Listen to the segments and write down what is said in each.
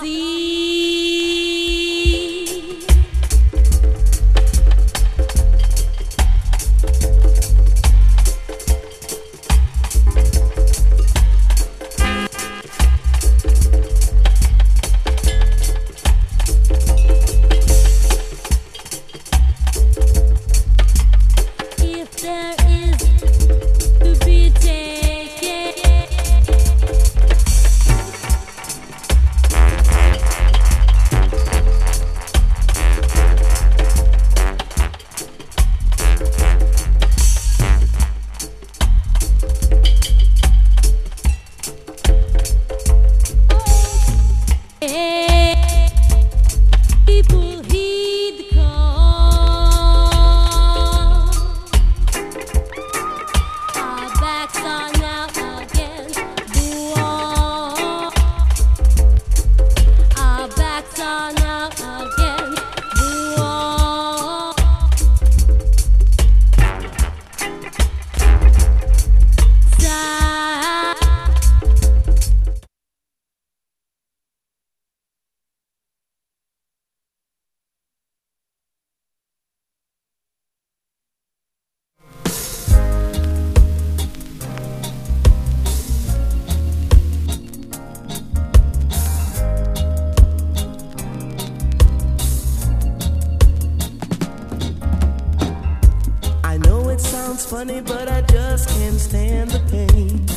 Funny, but I just can't stand the pain.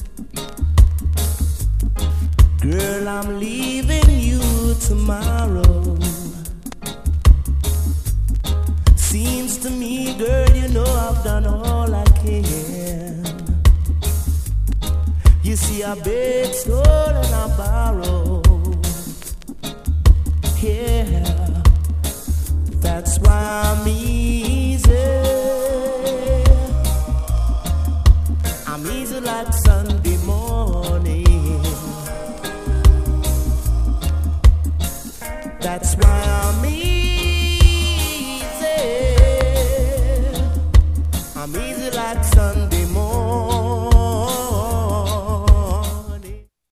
Girl, I'm leaving you tomorrow. Seems to me, girl, you know I've done all I can. You see, I begged, stole, and I borrowed. Yeah, that's why I'm easy. I'm easy like Sunday morning. That's why I'm easy. I'm easy like Sunday.